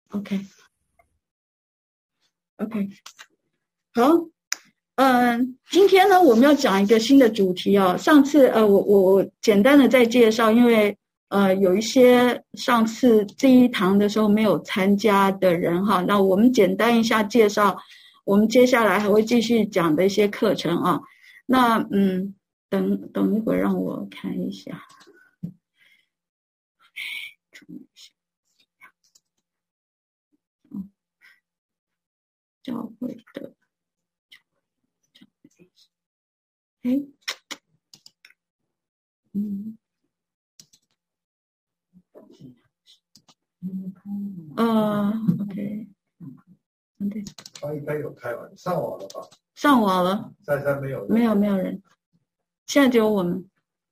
OK， 好，今天呢，我们要讲一个新的主题哦。上次我简单的再介绍，因为有一些上次第一堂的时候没有参加的人哈，那我们简单一下介绍，我们接下来还会继续讲的一些课程啊。那等一会儿让我看一下。教会的，OK， 对， 他应该有开完，上网了吧？ 上网了， 珊珊没有， 没有人，现在只有我们。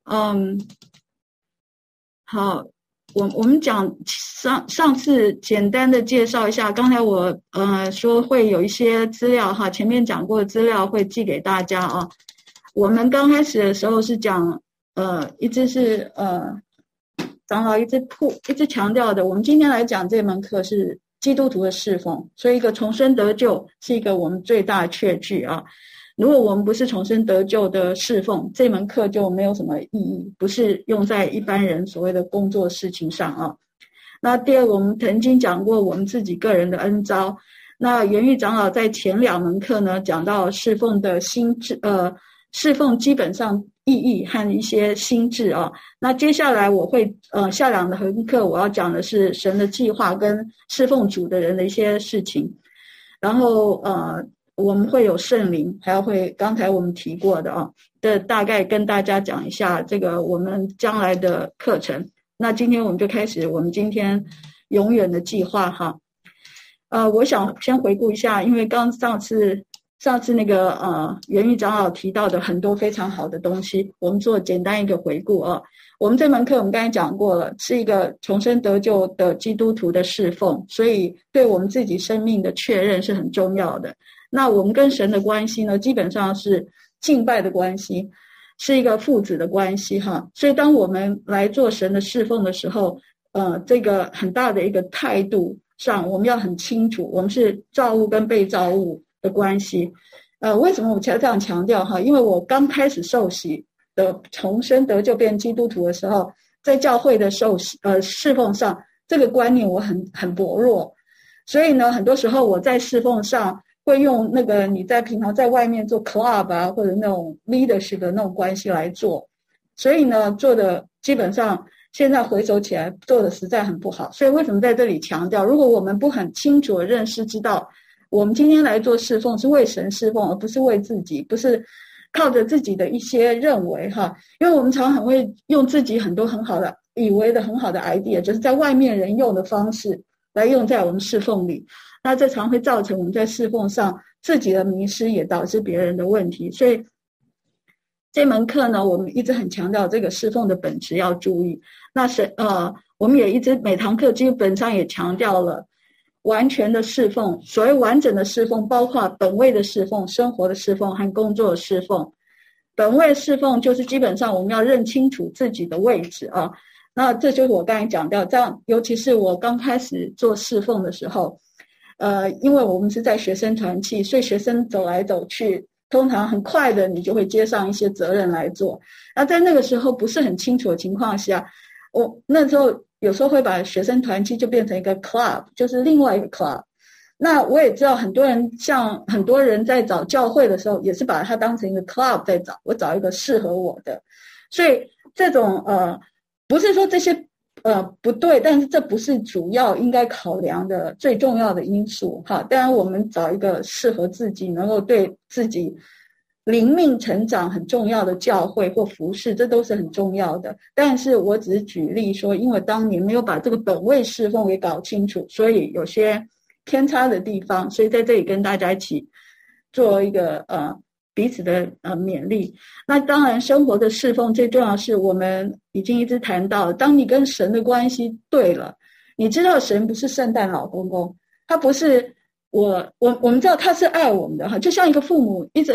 好，我们讲上次简单的介绍一下，刚才我说会有一些资料哈，前面讲过的资料会寄给大家啊。我们刚开始的时候是讲一直是长老一直强调的，我们今天来讲这门课是基督徒的侍奉，所以一个重生得救是一个我们最大的确据啊。如果我们不是重生得救的侍奉，这门课就没有什么意义，不是用在一般人所谓的工作事情上啊。那第二个，我们曾经讲过我们自己个人的恩召。那元玉长老在前2门课呢，讲到侍奉的心智，侍奉基本上意义和一些心智啊。那接下来我会下2门课我要讲的是神的计划跟侍奉主的人的一些事情。然后我们会有圣灵，还会刚才我们提过的啊，大概跟大家讲一下这个我们将来的课程。那今天我们就开始我们今天永远的计划哈。我想先回顾一下，因为上次那个元玉长老提到的很多非常好的东西，我们做简单一个回顾啊。我们这门课我们刚才讲过了，是一个重生得救的基督徒的侍奉，所以对我们自己生命的确认是很重要的。那我们跟神的关系呢，基本上是敬拜的关系，是一个父子的关系哈。所以当我们来做神的侍奉的时候，这个很大的一个态度上，我们要很清楚，我们是造物跟被造物的关系。为什么我才这样强调哈？因为我刚开始受洗的重生得救变基督徒的时候，在教会的侍奉上，这个观念我很薄弱，所以呢，很多时候我在侍奉上会用那个你在平常在外面做 club 啊，或者那种 leadership 的那种关系来做，所以呢，做的基本上现在回首起来做的实在很不好。所以为什么在这里强调，如果我们不很清楚的认识知道，我们今天来做侍奉是为神侍奉，而不是为自己，不是靠着自己的一些认为哈，因为我们常很会用自己很多很好的以为的很好的 idea， 就是在外面人用的方式来用在我们侍奉里。那这常会造成我们在侍奉上自己的迷失，也导致别人的问题。所以这门课呢，我们一直很强调这个侍奉的本质要注意。那我们也一直每堂课基本上也强调了完全的侍奉。所谓完整的侍奉，包括本位的侍奉、生活的侍奉和工作的侍奉。本位侍奉就是基本上我们要认清楚自己的位置啊。那这就是我刚才讲到，这样尤其是我刚开始做侍奉的时候，因为我们是在学生团契，所以学生走来走去，通常很快的你就会接上一些责任来做。那在那个时候不是很清楚的情况下，我那时候有时候会把学生团契就变成一个 club， 就是另外一个 club。那我也知道很多人在找教会的时候，也是把它当成一个 club 在找，我找一个适合我的。所以这种不是说这些不对，但是这不是主要应该考量的最重要的因素哈。当然我们找一个适合自己能够对自己灵命成长很重要的教会或服事，这都是很重要的。但是我只是举例说，因为当年没有把这个本位侍奉给搞清楚，所以有些偏差的地方，所以在这里跟大家一起做一个彼此的勉励。那当然生活的侍奉最重要的是，我们已经一直谈到，当你跟神的关系对了，你知道神不是圣诞老公公，他不是我们知道他是爱我们的哈，就像一个父母一直很爱一个小孩子，他带领小孩子，但是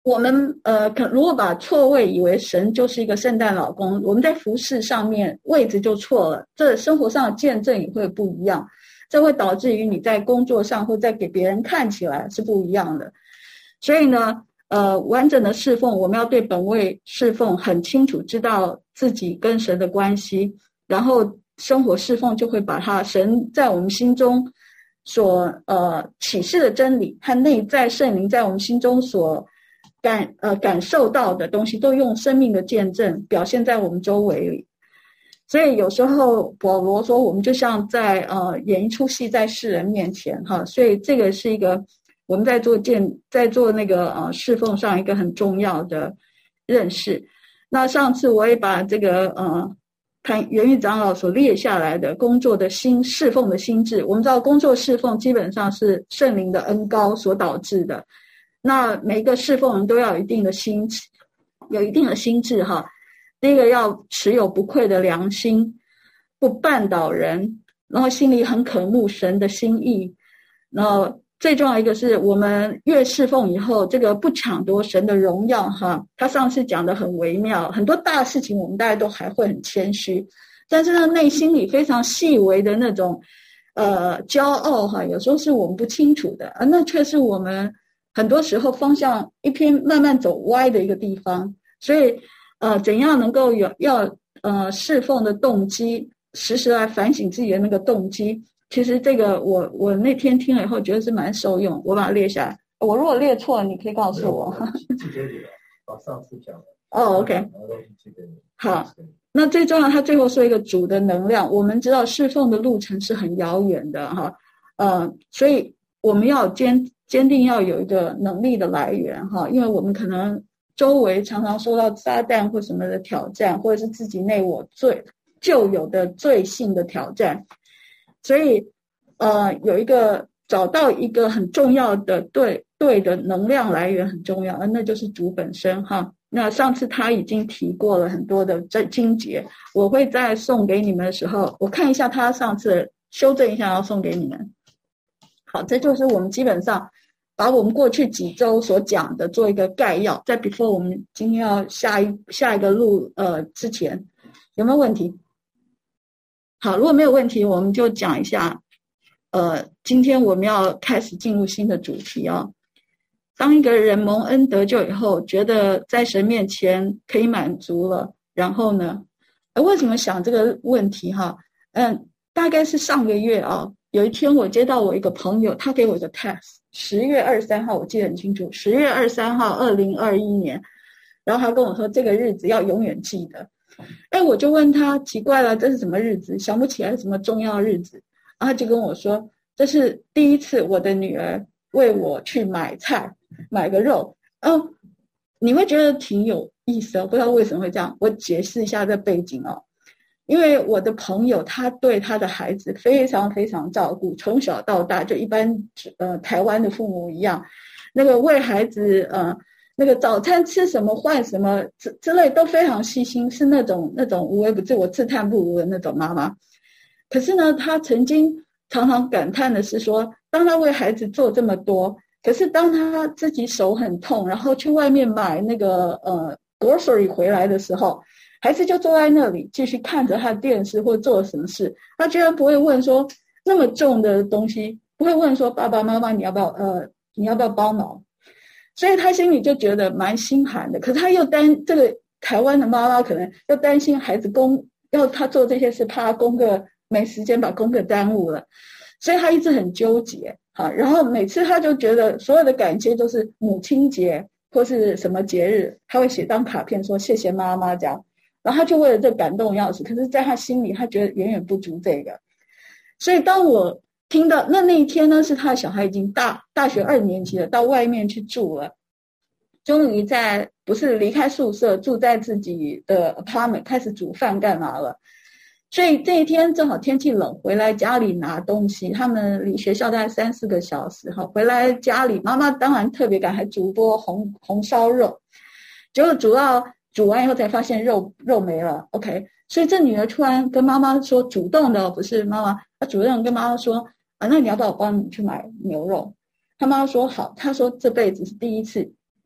我们如果把错位以为神就是一个圣诞老公，我们在服事上面位置就错了，这生活上的见证也会不一样，这会导致于你在工作上或在给别人看起来是不一样的。所以呢完整的侍奉，我们要对本位侍奉很清楚，知道自己跟神的关系，然后生活侍奉就会把他神在我们心中所启示的真理和内在圣灵在我们心中所感受到的东西，都用生命的见证表现在我们周围里。所以有时候保罗说我们就像在演一出戏在世人面前哈，所以这个是一个我们在做那个侍奉上一个很重要的认识。那上次我也把这个元玉长老所列下来的工作的侍奉的心智，我们知道工作侍奉基本上是圣灵的恩膏所导致的，那每一个侍奉人都要有一定的心智哈。第一个要持有不愧的良心，不绊倒人，然后心里很渴慕神的心意，然后最重要一个是我们越侍奉以后，这个不抢夺神的荣耀哈。他上次讲的很微妙，很多大事情我们大家都还会很谦虚，但是呢内心里非常细微的那种骄傲哈，有时候是我们不清楚的，那却是我们很多时候方向一偏慢慢走歪的一个地方。所以怎样能够要侍奉的动机，时时来反省自己的那个动机。其实这个我那天听了以后觉得是蛮受用，我把它列下来。我如果列错了你可以告诉我。 寄给你了，把上次讲的 OK 好。那最重要他最后说一个主的能量，我们知道侍奉的路程是很遥远的哈，所以我们要坚定要有一个能力的来源哈，因为我们可能周围常常受到撒旦或什么的挑战，或者是自己内我旧有的罪性的挑战，所以找到一个很重要的对的能量来源很重要，那就是主本身哈。那上次他已经提过了很多的经节，我会在送给你们的时候，我看一下他上次修正一下要送给你们。好，这就是我们基本上把我们过去几周所讲的做一个概要，在 before 我们今天要下一个录之前，有没有问题？好，如果没有问题，我们就讲一下今天我们要开始进入新的主题哦。当一个人蒙恩得救以后，觉得在神面前可以满足了，然后呢为什么想这个问题哈？大概是上个月有一天我接到我一个朋友，他给我一个 text， 10月23号我记得很清楚，10月23号2021年，然后他跟我说这个日子要永远记得。我就问他奇怪了，这是什么日子？想不起来什么重要日子。然后他就跟我说，这是第一次我的女儿为我去买菜，买个肉。你会觉得挺有意思不知道为什么会这样。我解释一下这背景因为我的朋友他对他的孩子非常非常照顾，从小到大就一般台湾的父母一样，那个为孩子那个早餐吃什么换什么之类都非常细心，是那种无微不至，我自叹不如的那种妈妈。可是呢，他曾经常常感叹的是说，当他为孩子做这么多，可是当他自己手很痛，然后去外面买那个grocery 回来的时候，孩子就坐在那里继续看着他的电视或做什么事，他居然不会问说那么重的东西，不会问说爸爸妈妈你要不要帮忙。所以他心里就觉得蛮心寒的，可是他又这个台湾的妈妈可能又担心孩子要他做这些事，怕他功课没时间把功课耽误了，所以他一直很纠结然后每次他就觉得所有的感谢都是母亲节或是什么节日，他会写张卡片说谢谢妈妈这样，然后他就为了这感动要死，可是在他心里他觉得远远不足这个。所以当我听到那一天呢，是他的小孩已经大学2年级了，到外面去住了，终于不是离开宿舍，住在自己的 apartment 开始煮饭干嘛了。所以这一天正好天气冷，回来家里拿东西，他们离学校大概3-4个小时回来家里妈妈当然特别赶，还煮锅红烧肉，结果煮完以后才发现肉没了 OK， 所以这女儿突然跟妈妈说，主动的不是妈妈，她主动跟妈妈说那你要不要我帮你去买牛肉？他妈妈说好，她说这辈子是第一次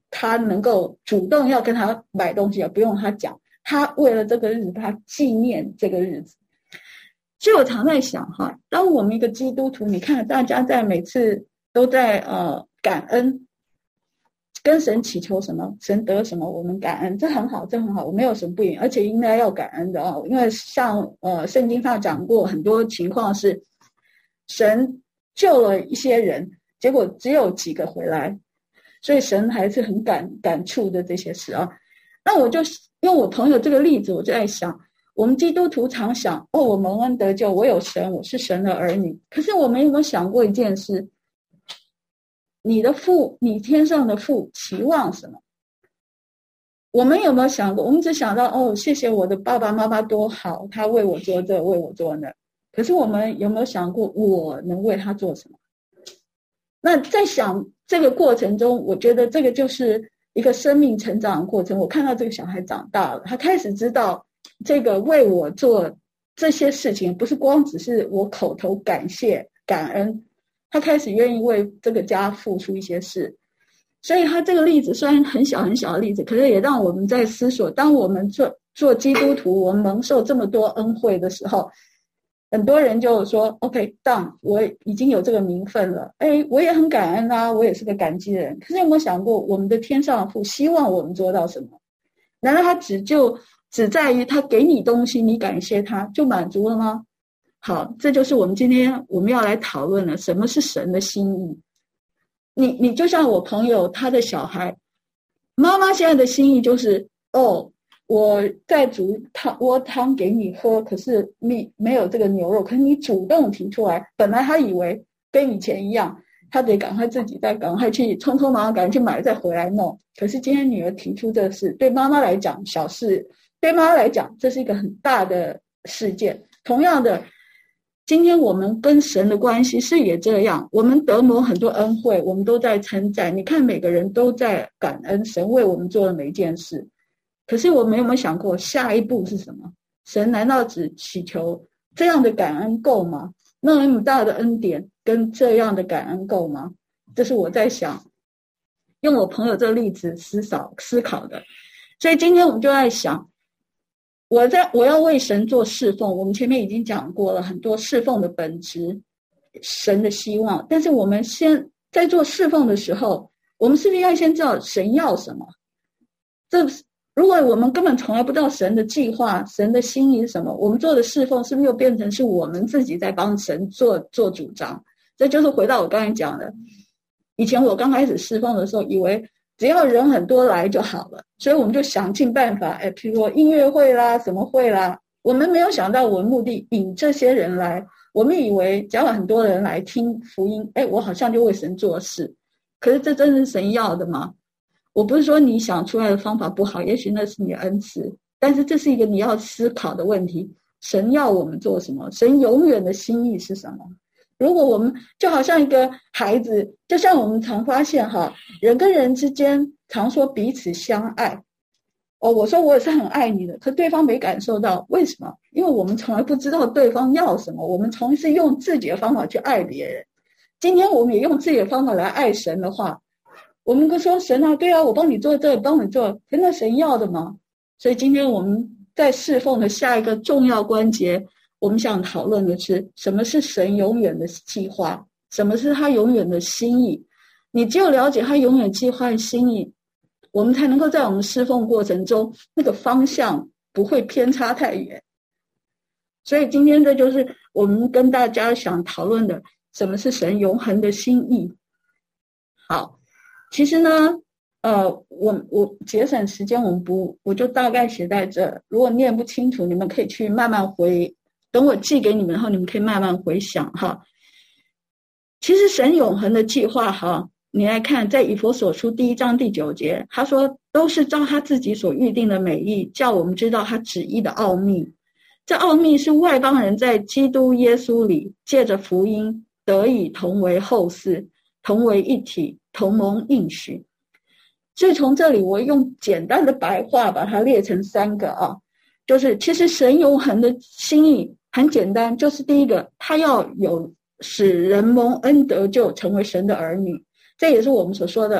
他能够主动要跟他买东西，不用他讲，他为了这个日子，他纪念这个日子。所以我常在想哈，当我们一个基督徒，你看大家在每次都在感恩，跟神祈求什么，神得什么，我们感恩，这很好，这很好，我没有什么不赢，而且应该要感恩的啊，因为像圣经上讲过很多情况是神救了一些人，结果只有几个回来，所以神还是很感触的这些事啊。那我就用我朋友这个例子，我就在想，我们基督徒常想我蒙恩得救，我有神，我是神的儿女，可是我们有没有想过一件事，你的父，你天上的父期望什么？我们有没有想过，我们只想到谢谢我的爸爸妈妈多好，他为我做这为我做那，可是我们有没有想过我能为他做什么？那在想这个过程中，我觉得这个就是一个生命成长的过程。我看到这个小孩长大了，他开始知道这个为我做这些事情不是光只是我口头感谢感恩，他开始愿意为这个家付出一些事。所以他这个例子虽然很小很小的例子，可是也让我们在思索，当我们做基督徒，我们蒙受这么多恩惠的时候，很多人就说 OK done， 我已经有这个名分了，我也很感恩啊，我也是个感激的人。可是有没有想过，我们的天上的父希望我们做到什么？难道他只在于他给你东西，你感谢他就满足了吗？好，这就是我们今天我们要来讨论的，什么是神的心意。你就像我朋友他的小孩，妈妈现在的心意就是我在煮锅汤给你喝，可是没有这个牛肉，可是你主动提出来，本来他以为跟以前一样，他得赶快自己再赶快去匆匆忙忙赶快去买再回来弄，可是今天女儿提出这事，对妈妈来讲小事，对妈妈来讲这是一个很大的事件。同样的，今天我们跟神的关系是也这样，我们得蒙很多恩惠，我们都在称赞，你看每个人都在感恩神为我们做的每一件事，可是我们有没有想过下一步是什么？神难道只祈求这样的感恩够吗？那么大的恩典跟这样的感恩够吗？这是我在想，用我朋友这个例子思考的。所以今天我们就在想，我要为神做侍奉，我们前面已经讲过了很多侍奉的本质，神的希望，但是我们先在做侍奉的时候，我们是不是要先知道神要什么？如果我们根本从来不知道神的计划，神的心意是什么，我们做的侍奉是不是又变成是我们自己在帮神做主张？这就是回到我刚才讲的，以前我刚开始侍奉的时候，以为只要人很多来就好了，所以我们就想尽办法，譬如说音乐会啦，什么会啦，我们没有想到我们目的引这些人来，我们以为只要很多人来听福音，我好像就为神做事。可是这真是神要的吗？我不是说你想出来的方法不好，也许那是你的恩赐，但是这是一个你要思考的问题。神要我们做什么？神永远的心意是什么？如果我们就好像一个孩子，就像我们常发现人跟人之间常说彼此相爱，我说我也是很爱你的，可对方没感受到，为什么？因为我们从来不知道对方要什么，我们从是用自己的方法去爱别人。今天我们也用自己的方法来爱神的话，我们就说神啊，对啊，我帮你做这，帮你做，可那神要的吗？所以今天我们在侍奉的下一个重要关节，我们想讨论的是，什么是神永远的计划，什么是他永远的心意。你只有了解他永远计划的心意，我们才能够在我们侍奉过程中那个方向不会偏差太远。所以今天这就是我们跟大家想讨论的，什么是神永恒的心意。好，其实呢我节省时间，我就大概写在这，如果念不清楚，你们可以去慢慢等我寄给你们后，你们可以慢慢回想其实神永恒的计划你来看，在以弗所书1章第9节，他说都是照他自己所预定的美意，叫我们知道他旨意的奥秘。这奥秘是外邦人在基督耶稣里借着福音得以同为后嗣，同为一体，同蒙应许。所以从这里我用简单的白话把它列成3个就是其实神永恒的心意很简单，就是第一个，他要有使人蒙恩得救，成为神的儿女，这也是我们所说的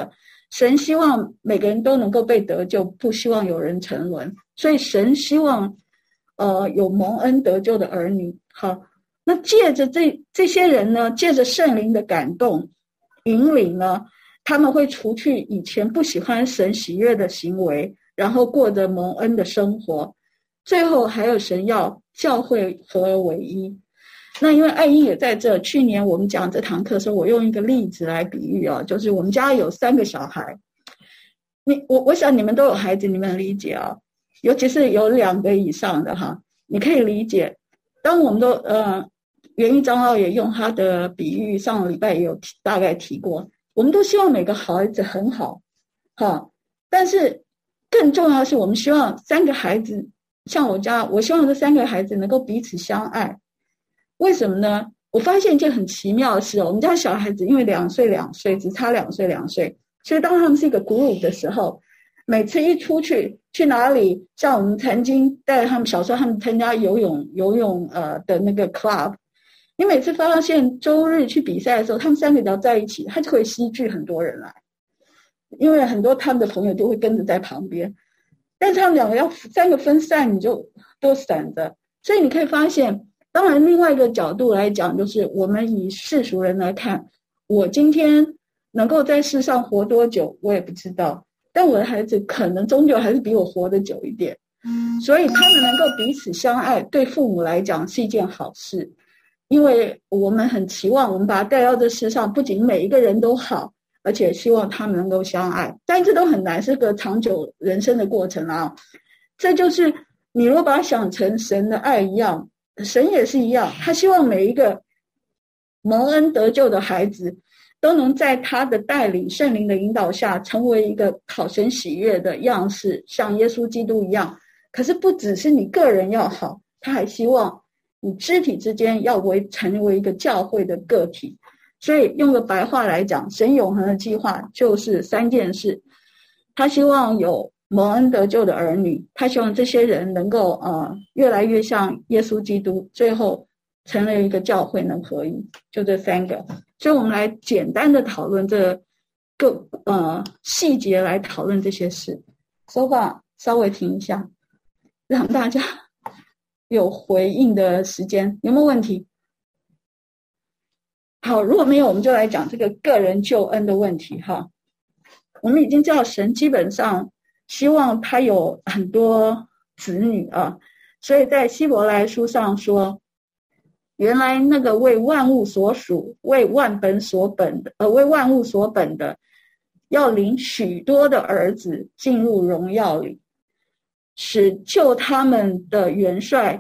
神希望每个人都能够被得救，不希望有人沉沦，所以神希望有蒙恩得救的儿女。好，那借着这些人呢，借着圣灵的感动引领呢，他们会除去以前不喜欢神喜悦的行为，然后过着蒙恩的生活。最后还有神要教会合而为一。那因为爱英也在这，去年我们讲这堂课的时候，我用一个例子来比喻啊，就是我们家有3个小孩，我想你们都有孩子，你们理解啊，尤其是有2个以上的哈，你可以理解。当我们都袁一长老也用他的比喻，上个礼拜也有大概提过，我们都希望每个孩子很好，哈，但是更重要的是，我们希望3个孩子，像我家，我希望这3个孩子能够彼此相爱。为什么呢？我发现一件很奇妙的事哦，我们家小孩子因为2岁2岁，只差2岁2岁，所以当他们是一个group的时候，每次一出去哪里，像我们曾经带他们小时候他们参加游泳的那个 club， 你每次发现周日去比赛的时候，他们3个只要在一起，他就会吸聚很多人来，因为很多他们的朋友都会跟着在旁边，但是他们2个要3个分散，你就都散着。所以你可以发现，当然另外一个角度来讲，就是我们以世俗人来看，我今天能够在世上活多久我也不知道，但我的孩子可能终究还是比我活得久一点，所以他们能够彼此相爱，对父母来讲是一件好事。因为我们很期望我们把他带到这世上，不仅每一个人都好，而且希望他们能够相爱，但这都很难，是个长久人生的过程啊。这就是你如果把它想成神的爱一样，神也是一样，他希望每一个蒙恩得救的孩子都能在他的带领圣灵的引导下成为一个讨神喜悦的样式，像耶稣基督一样。可是不只是你个人要好，他还希望你肢体之间要成为一个教会的个体。所以用个白话来讲，神永恒的计划就是3件事。他希望有蒙恩得救的儿女，他希望这些人能够越来越像耶稣基督，最后成了一个教会能合一，就这3个。所以我们来简单的讨论这个细节，来讨论这些事。说话稍微停一下，让大家有回应的时间，有没有问题？好，如果没有，我们就来讲这个个人救恩的问题哈。我们已经知道神基本上希望他有很多子女啊，所以在希伯来书上说，原来那个为万物所属、为万物所本的，要领许多的儿子进入荣耀里，使救他们的元帅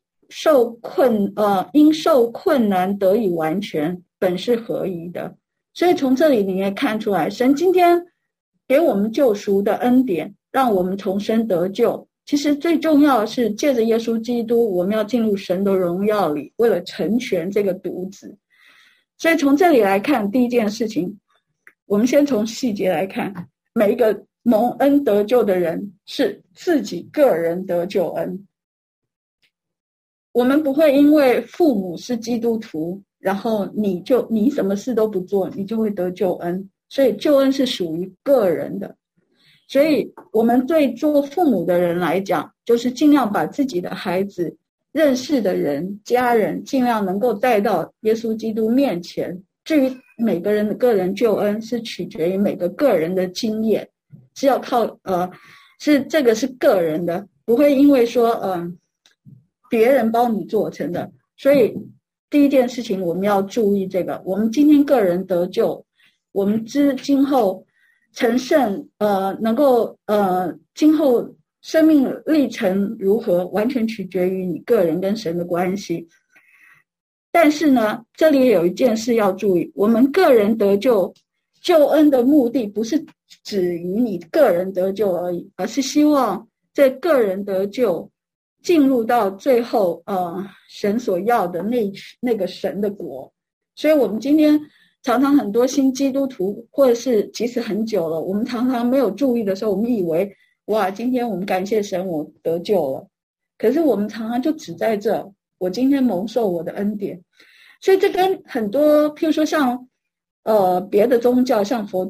因受困难得以完全，本是合宜的。所以从这里你也看出来，神今天给我们救赎的恩典，让我们重生得救，其实最重要的是借着耶稣基督，我们要进入神的荣耀里，为了成全这个独子。所以从这里来看，第一件事情，我们先从细节来看，每一个蒙恩得救的人是自己个人得救恩。我们不会因为父母是基督徒，然后你什么事都不做，你就会得救恩。所以救恩是属于个人的。所以我们对做父母的人来讲，就是尽量把自己的孩子、认识的人、家人，尽量能够带到耶稣基督面前。至于每个人的个人救恩，是取决于每个个人的经验，是要靠这个是个人的，不会因为说别人帮你做成的。所以第一件事情我们要注意这个，我们今天个人得救，我们今后成圣能够今后生命历程如何，完全取决于你个人跟神的关系。但是呢，这里有一件事要注意，我们个人得救救恩的目的不是止于你个人得救而已，而是希望这个人得救进入到最后神所要的那个神的国。所以我们今天常常很多新基督徒，或者是即使很久了，我们常常没有注意的时候，我们以为哇，今天我们感谢神我得救了，可是我们常常就只在这，我今天蒙受我的恩典。所以这跟很多譬如说像别的宗教，像佛教，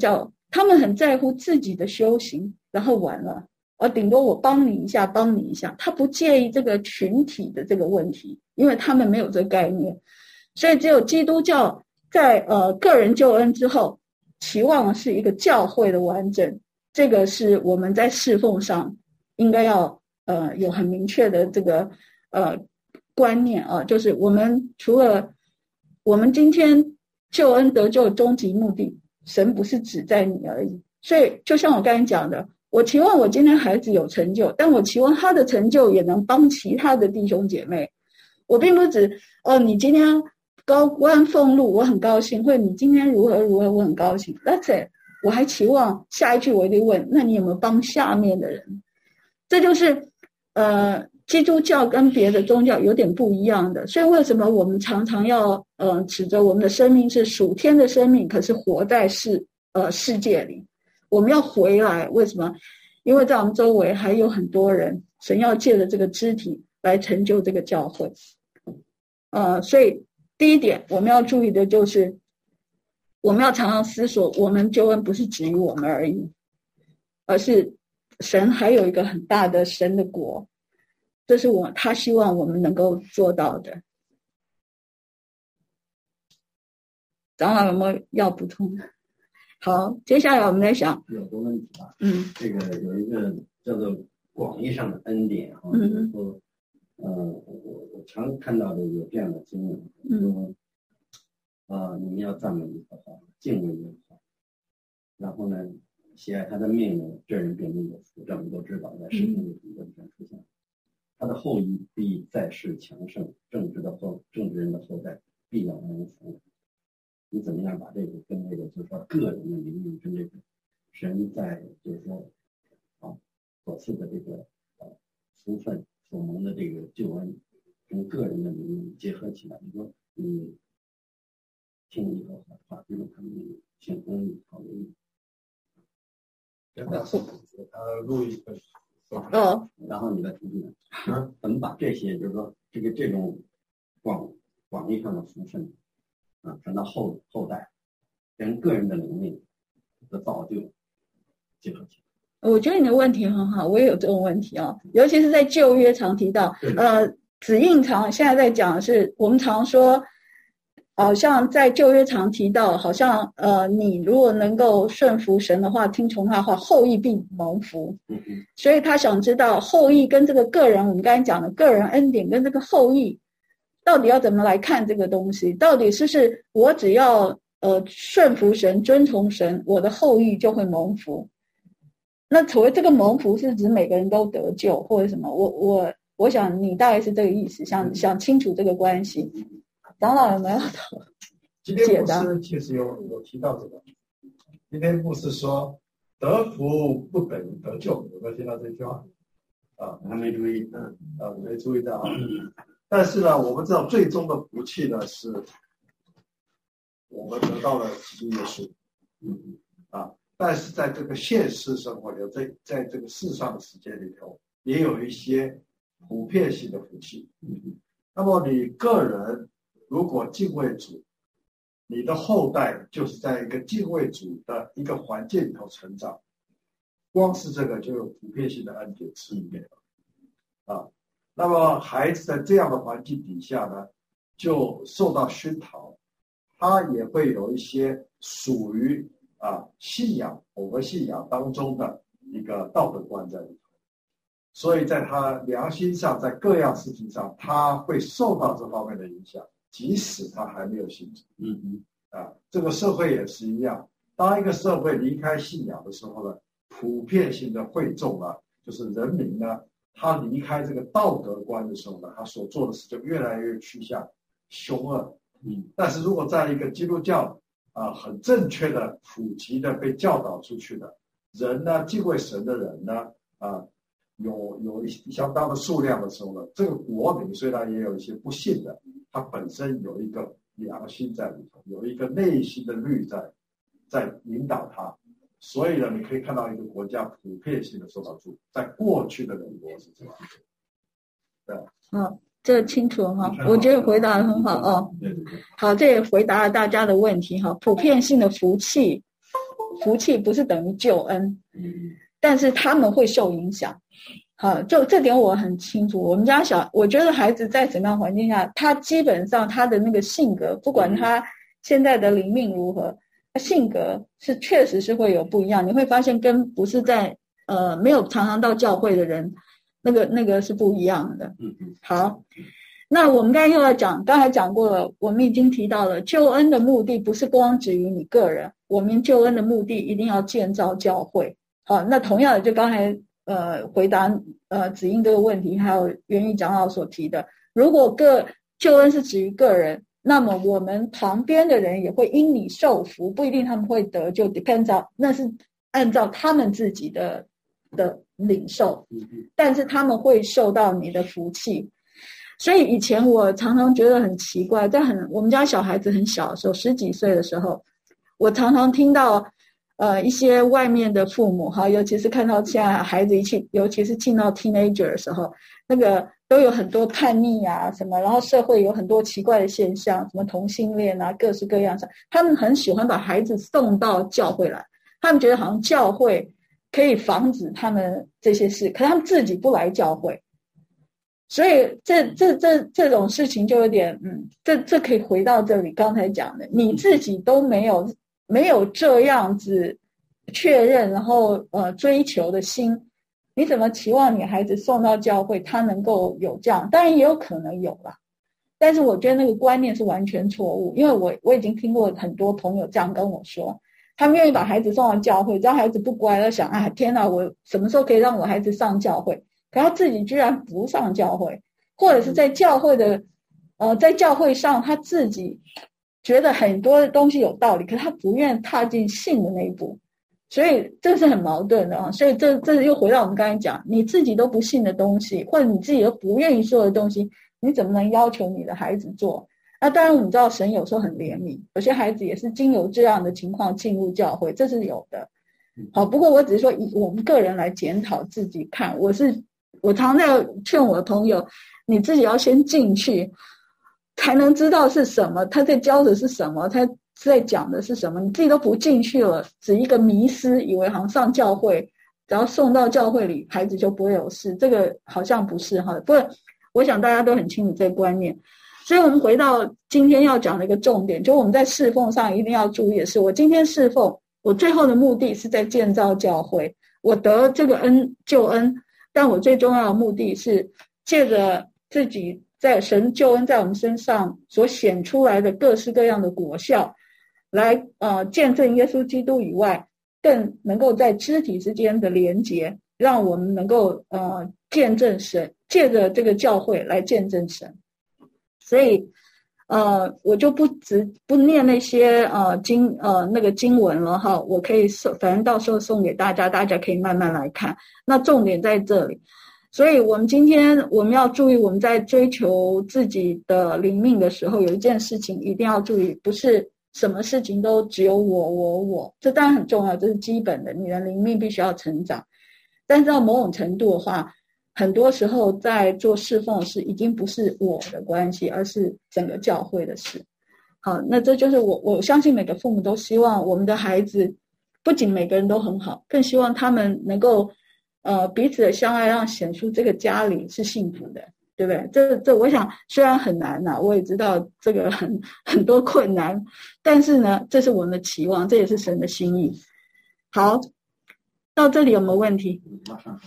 他们很在乎自己的修行，然后完了，顶多我帮你一下，他不介意这个群体的这个问题，因为他们没有这个概念。所以只有基督教在个人救恩之后，期望的是一个教会的完整，这个是我们在侍奉上应该要有很明确的这个观念啊，就是我们除了我们今天救恩得救的终极目的，神不是只在你而已。所以就像我刚才讲的，我期望我今天孩子有成就，但我期望他的成就也能帮其他的弟兄姐妹。我并不是指你今天高官俸禄我很高兴，或者你今天如何如何我很高兴， That's it。 我还期望下一句我一定问，那你有没有帮下面的人？这就是基督教跟别的宗教有点不一样的。所以为什么我们常常要指着我们的生命是属天的生命，可是活在世界里，我们要回来。为什么？因为在我们周围还有很多人，神要借着这个肢体来成就这个教会。所以第一点我们要注意的就是，我们要常常思索，我们救恩不是止于我们而已，而是神还有一个很大的神的国，这是他希望我们能够做到的。长老有没有要补充的？好，接下来我们来想有个问题啊，这个有一个叫做广义上的恩典啊，就是说，我常看到的有这样的经文，说，你们要赞美耶和华，敬畏耶和华，然后呢，喜爱他的命令，这人便能有福。这我们都知道，在诗篇的经文上出现，他的后裔必在世强盛，正直人的后代必要蒙福。你怎么样把这个跟那个就是说个人的灵命跟这个神在就是说所赐的这个福分所蒙的这个救恩跟个人的灵命结合起来？你说你听耶和华的话，因为他们行公义好为义。 他录一个然后你再听听怎么把这些就是说这种广义上的福分传到后代跟个人的灵命的造就结合起来。 我觉得你的问题很好，我也有这种问题尤其是在旧约常提到子印常现在在讲的是，我们常说好像在旧约常提到，好像你如果能够顺服神的话，听从他的话，后裔必蒙福。所以他想知道后裔跟这个个人，我们刚才讲的个人恩典跟这个后裔到底要怎么来看这个东西？到底是我只要顺服神、遵从神，我的后裔就会蒙福？那所谓这个蒙福是指每个人都得救，或者什么？我想你大概是这个意思，想清楚这个关系。长老有没有今天牧师其实有提到这个。今天牧师说得福不等于得救，有没有听到这句话？ 还没注意， 没注意到但是呢，我们知道最终的福气呢，是我们得到了基督耶稣。但是在这个现实生活里，在这个世上的时间里头，也有一些普遍性的福气。那么你个人如果敬畏主，你的后代就是在一个敬畏主的一个环境里头成长，光是这个就有普遍性的恩典赐给了那么孩子在这样的环境底下呢，就受到熏陶，他也会有一些属于信仰，我们信仰当中的一个道德观在里头，所以在他良心上，在各样事情上，他会受到这方面的影响，即使他还没有信主。这个社会也是一样，当一个社会离开信仰的时候呢，普遍性的会众就是人民呢，他离开这个道德观的时候呢，他所做的事就越来越趋向凶恶。但是如果在一个基督教很正确的普及的被教导出去的人呢，敬畏神的人呢有相当的数量的时候呢，这个国民虽然也有一些不信的，它本身有一个良心在里头，有一个内心的律在引导它，所以呢，你可以看到一个国家普遍性的受到祝福，在过去的美国是这样。 这清楚我觉得回答得很好好，这也回答了大家的问题普遍性的福气福气不是等于救恩，但是他们会受影响。好，就这点我很清楚。我们家我觉得孩子在什么样的环境下，他基本上他的那个性格，不管他现在的灵命如何，他性格是确实是会有不一样。你会发现跟不是在没有常常到教会的人，那个是不一样的。好，那我们刚才讲过了，我们已经提到了救恩的目的不是光止于你个人，我们救恩的目的一定要建造教会。好，那同样的就刚才回答子英这个问题，还有元义长老所提的，如果救恩是指于个人，那么我们旁边的人也会因你受福，不一定他们会得，就 depends on 那是按照他们自己的领受，但是他们会受到你的福气。所以以前我常常觉得很奇怪，我们家小孩子很小的时候，10几岁的时候，我常常听到一些外面的父母哈，尤其是看到现在孩子尤其是进到 teenager 的时候，那个都有很多叛逆啊什么，然后社会有很多奇怪的现象，什么同性恋啊，各式各样的，他们很喜欢把孩子送到教会来，他们觉得好像教会可以防止他们这些事，可是他们自己不来教会。所以这种事情就有点这可以回到这里刚才讲的，你自己都没有这样子确认然后追求的心，你怎么期望你孩子送到教会他能够有这样？当然也有可能有啦，但是我觉得那个观念是完全错误。因为我已经听过很多朋友这样跟我说，他们愿意把孩子送到教会，只要孩子不乖了，想天哪，我什么时候可以让我孩子上教会？可他自己居然不上教会，或者是在教会的在教会上他自己觉得很多东西有道理，可是他不愿踏进信的那一步，所以这是很矛盾的啊。所以这又回到我们刚才讲，你自己都不信的东西，或者你自己都不愿意做的东西，你怎么能要求你的孩子做？那当然我们知道神有时候很怜悯，有些孩子也是经由这样的情况进入教会，这是有的。好，不过我只是说以我们个人来检讨自己看，我常在劝我的朋友，你自己要先进去，才能知道是什么，他在教的是什么，他在讲的是什么。你自己都不进去了，只一个迷思，以为好像上教会，只要送到教会里，孩子就不会有事，这个好像不是哈。不过我想大家都很清楚这个观念。所以我们回到今天要讲的一个重点，就我们在侍奉上一定要注意的是，我今天侍奉，我最后的目的是在建造教会，我得这个救恩，但我最重要的目的是借着自己在神救恩在我们身上所显出来的各式各样的果效，来见证耶稣基督以外，更能够在肢体之间的连结，让我们能够见证神，借着这个教会来见证神。所以我就不念那些那个经文了哈，我可以反正到时候送给大家，大家可以慢慢来看。那重点在这里，所以我们今天我们要注意，我们在追求自己的灵命的时候，有一件事情一定要注意，不是什么事情都只有我，这当然很重要，这是基本的，你的灵命必须要成长。但是到某种程度的话，很多时候在做侍奉的事已经不是我的关系，而是整个教会的事。好，那这就是我相信每个父母都希望我们的孩子不仅每个人都很好，更希望他们能够彼此的相爱，让显出这个家里是幸福的，对不对？这我想虽然很难呐，我也知道这个很多困难，但是呢，这是我们的期望，这也是神的心意。好，到这里有没有问题？ 马上。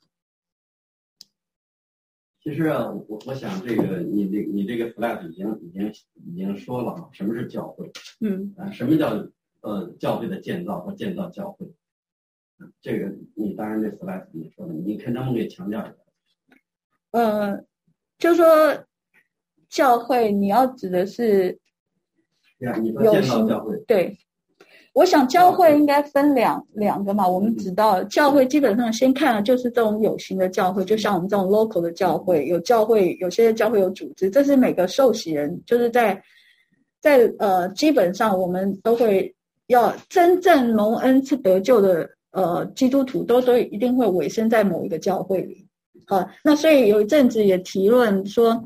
其实啊，我想这个你这个 flag 已经说了啊，什么是教会？什么叫教会的建造和建造教会？这个你当然这 flag 你说的，你可能给强调一下。 就说教会你要指的是你说建造教会， 对。我想教会应该分两个嘛，我们知道教会基本上先看的就是这种有形的教会，就像我们这种 local 的教会，有教会，有些教会有组织，这是每个受洗人就是在基本上我们都会要真正蒙恩是得救的基督徒都一定会委身在某一个教会里。好，那所以有一阵子也提论说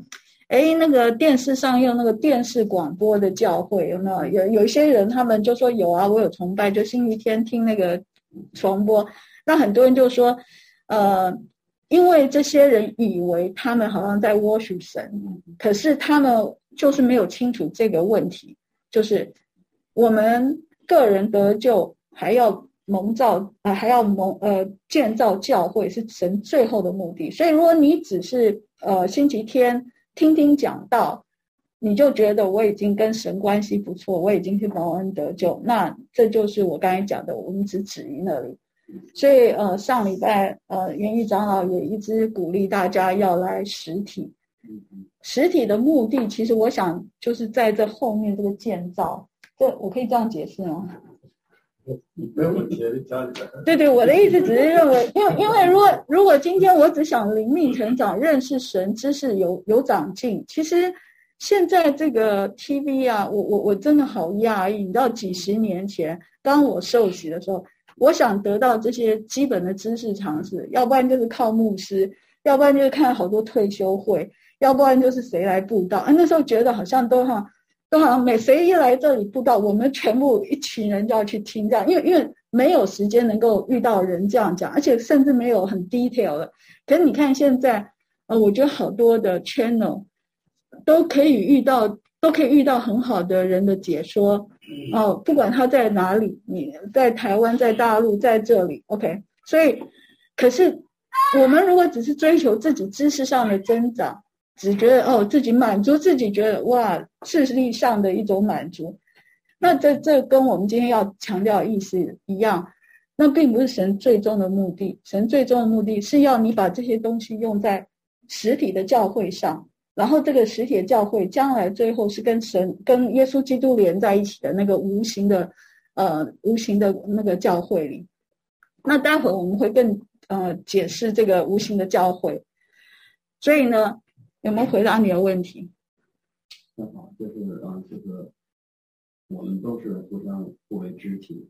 那个电视上用那个电视广播的教会有没有？有一些人他们就说有啊，我有崇拜，就星期天听那个重播。那很多人就说，因为这些人以为他们好像在worship神，可是他们就是没有清楚这个问题，就是我们个人得救还要还要建造教会是神最后的目的。所以如果你只是星期天听听讲道，你就觉得我已经跟神关系不错，我已经是蒙恩得救，那这就是我刚才讲的，我们只止于那里。所以上礼拜元义长老也一直鼓励大家要来实体。实体的目的其实我想就是在这后面这个建造，这我可以这样解释吗？ 没有问题， 对，我的意思只是认为，因为如果今天我只想灵命成长，认识神，知识有长进，其实现在这个 TV 啊，我真的好讶异。你知道几十年前当我受洗的时候，我想得到这些基本的知识常识，要不然就是靠牧师，要不然就是看好多退休会，要不然就是谁来布道。那时候觉得好像都好像谁一来这里布道，我们全部一群人就要去听这样，因为没有时间能够遇到人这样讲，而且甚至没有很 detail 的。可是你看现在，我觉得好多的 channel 都可以遇到很好的人的解说。不管他在哪里，你在台湾，在大陆，在这里 ，OK。所以，可是我们如果只是追求自己知识上的增长，只觉得自己满足自己，觉得哇，智力上的一种满足，那这跟我们今天要强调的意思一样，那并不是神最终的目的。神最终的目的是要你把这些东西用在实体的教会上。然后这个实体的教会将来最后是跟耶稣基督连在一起的那个无形的那个教会里。那待会我们会更解释这个无形的教会。所以呢，有没有回答你的问题？ 那好，就是这个我们都是互为肢体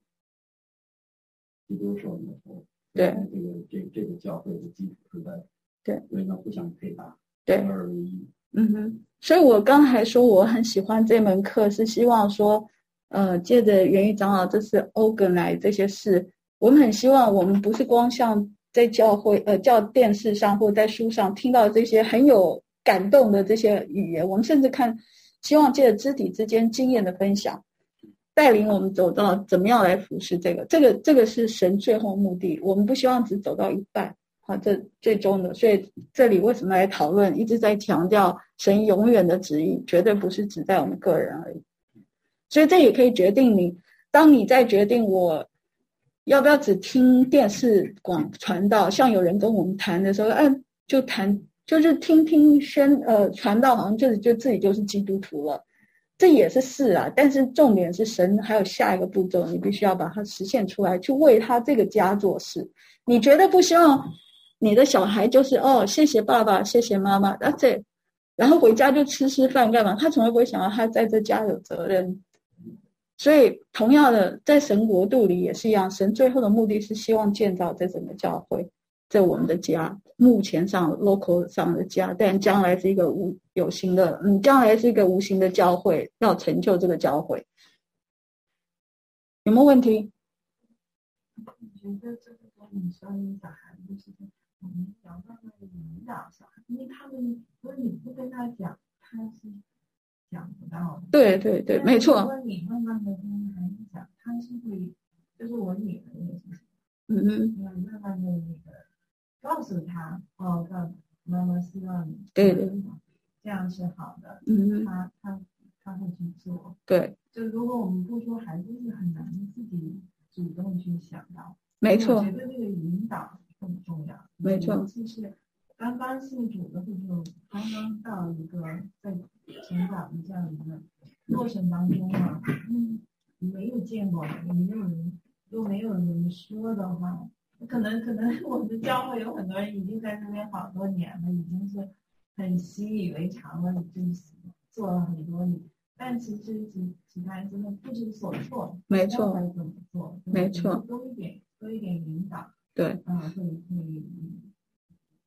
基督是我们的头。 对， 这个教会的基础是在对， 所以呢互相配搭。 对，所以我刚才说我很喜欢这门课，是希望说，借着元义长老这次 organize 这些事，我们很希望我们不是光像在教会电视上或在书上听到这些很有感动的这些语言，我们甚至希望借着肢体之间经验的分享，带领我们走到怎么样来服侍这个是神最后目的，我们不希望只走到一半。这最终的，所以这里为什么来讨论，一直在强调神永远的旨意，绝对不是只在我们个人而已。所以这也可以决定你，当你在决定我要不要只听电视传道，像有人跟我们谈的时候，就谈就是听传道，好像就自己就是基督徒了，这也是事啊。但是重点是神还有下一个步骤，你必须要把它实现出来，去为他这个家做事。你绝对不希望你的小孩就是谢谢爸爸，谢谢妈妈，然后回家就吃饭干嘛？他从来不会想到他在这家有责任。所以同样的，在神国度里也是一样，神最后的目的是希望建造这整个教会，在我们的家，目前上 local 上的家，但将来是一个将来是一个无形的教会，要成就这个教会。有没有问题？ 我觉得这个跟你说你小孩就是我们要慢慢的引导小孩，因为他们如果你不跟他讲，他是讲不到的。 对，没错。 如果你慢慢的跟孩子讲，他是会，就是我女儿也是，要慢慢的告诉他，妈妈希望你对这样是好的，他会去做。 对， 就如果我们不说，孩子是很难自己主动去想到。 没错， 我觉得这个引导很重要。 没错， 尤其是刚刚信主的，或者刚刚到一个在成长的这样一个过程当中啊，没有见过，没有人说的话，可能我们的教会有很多人已经在这边好多年了，已经是很习以为常了，就是做了很多年。但其实其他人真的不知所措， 没错， 该怎么做？ 没错， 多一点引导， 对，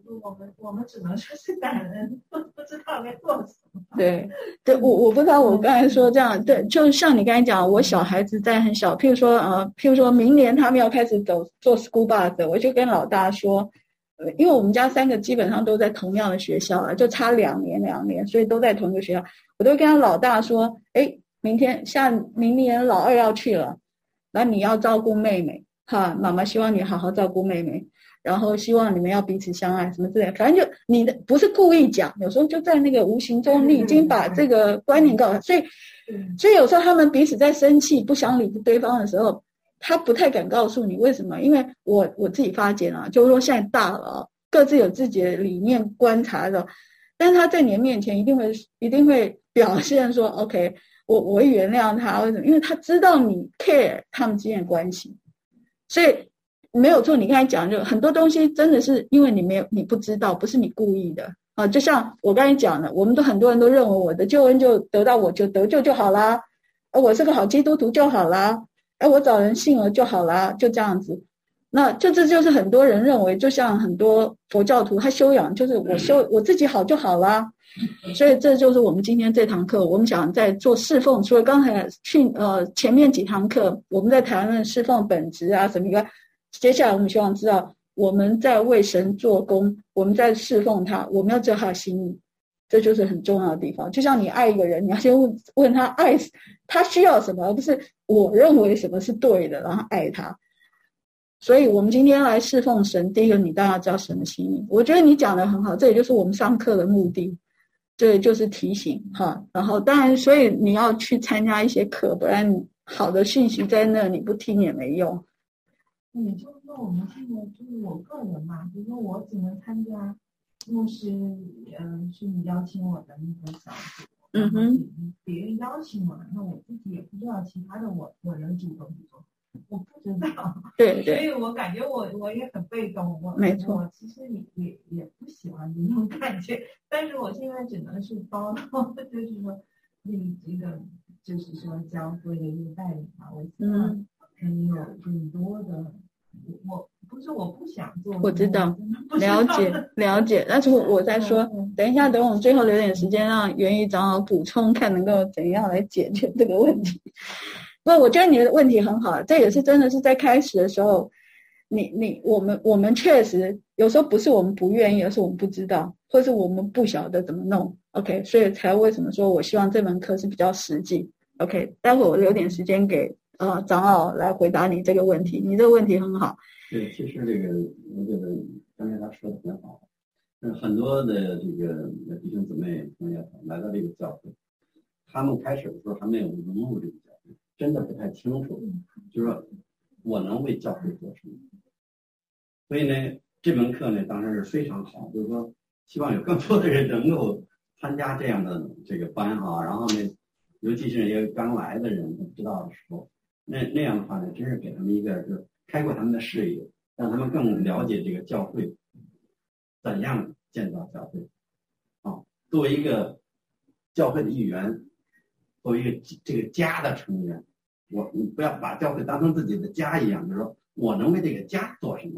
我们只能说是感恩，不知道该做什么。 对，我不知道我刚才说这样，对，就像你刚才讲，我小孩子在很小，譬如说明年他们要开始做 school bus， 我就跟老大说，因为我们家3个基本上都在同样的学校了，就差2年，所以都在同一个学校，我都跟他老大说，明年老2要去了，那你要照顾妹妹，哈，妈妈希望你好好照顾妹妹。然后希望你们要彼此相爱什么之类的，反正就你的不是故意讲，有时候就在那个无形中你已经把这个观念告诉他，所以有时候他们彼此在生气不想理对方的时候，他不太敢告诉你为什么，因为我自己发现啊，就是说现在大了，各自有自己的理念观察的，但是他在你的面前一定会表现说 OK， 我会原谅他，为什么？因为他知道你 care 他们之间的关系，所以没有错，你刚才讲就很多东西真的是因为你不知道，不是你故意的啊。就像我刚才讲的，我们很多人都认为我的救恩就得到我就得救就好啦，我是个好基督徒就好啦，我找人信了就好啦，就这样子。那这就是很多人认为，就像很多佛教徒他修养就是我自己好就好啦。所以这就是我们今天这堂课，我们想在做侍奉，除了刚才前面几堂课我们在谈论侍奉本质啊什么以外，接下来我们希望知道我们在为神做工，我们在侍奉他，我们要知道他的心意，这就是很重要的地方。就像你爱一个人，你要先问他爱他需要什么，而不是我认为什么是对的然后爱他。所以我们今天来侍奉神，第一个你当然要知道神的心意，我觉得你讲得很好，这也就是我们上课的目的，这就是提醒哈。然后当然所以你要去参加一些课，不然好的讯息在那你不听也没用。 也就是说，我们现在就是我个人嘛，比如说我只能参加牧师，是你邀请我的那个小组，别人邀请我，那我自己也不知道其他的我能主动去做，我不知道， 对， 所以我感觉我也很被动， 没错， 我其实也不喜欢这种感觉，但是我现在只能是包容，就是说你这个就是说教会的一个带领吧，我希望可以有更多的。我不是我不想做， 我知道，了解。但是我在说，等一下，等我们最后留点时间，让袁姨长老补充，看能够怎样来解决这个问题。不，我觉得你的问题很好，这也是真的是在开始的时候，我们确实有时候不是我们不愿意，而是我们不知道，或是我们不晓得怎么弄。OK， 所以才为什么说我希望这门课是比较实际。OK， 待会我留点时间给。长老来回答你这个问题，你这个问题很好。 对，其实这个我觉得刚才他说的很好。很多的这个弟兄姊妹朋友来到这个教会，他们开始的时候还没有融入这个教会，真的不太清楚，就是说我能为教会做什么。所以呢，这门课呢当然是非常好，就是说希望有更多的人能够参加这样的这个班哈，然后呢，尤其是一些刚来的人不知道的时候。那样的话呢，真是给他们一个就是开阔他们的视野，让他们更了解这个教会怎样建造教会作为一个教会的一员，作为一个这个家的成员，你不要把教会当成自己的家一样，就是说我能为这个家做什么？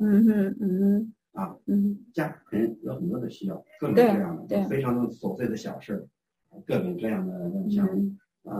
家可能有很多的需要，各种各样的非常琐碎的小事，各种各样的像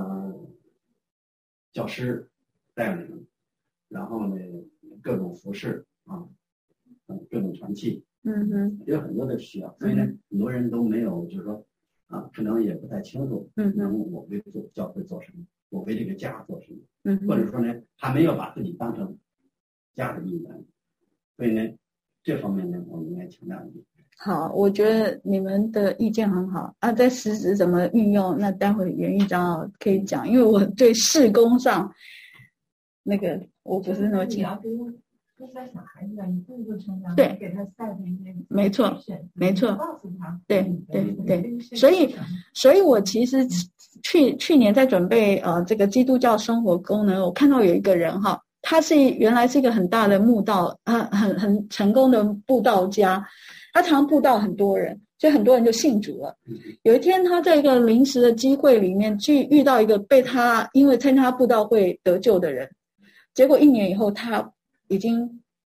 教师带领，然后呢，各种服饰各种传器，有很多的需要，所以呢，很多人都没有，就是说可能也不太清楚，我为教会做什么，我为这个家做什么，或者说呢，还没有把自己当成家的一员，所以呢，这方面呢，我们应该强调一点。 好，我觉得你们的意见很好在实质怎么运用，那待会袁议长可以讲，因为我对事工上那个我不是那么清楚。 就在小孩子一步步成长， 对， 给他赛的一些没错， 告诉他， 对，所以我其实去年在准备这个基督教生活功能，我看到有一个人哈，他原来是一个很大的慕道，很成功的布道家，他常布道很多人，所以很多人就信主了。有一天他在一个临时的机会里面去遇到一个被他因为参加布道会得救的人，结果1年以后他已经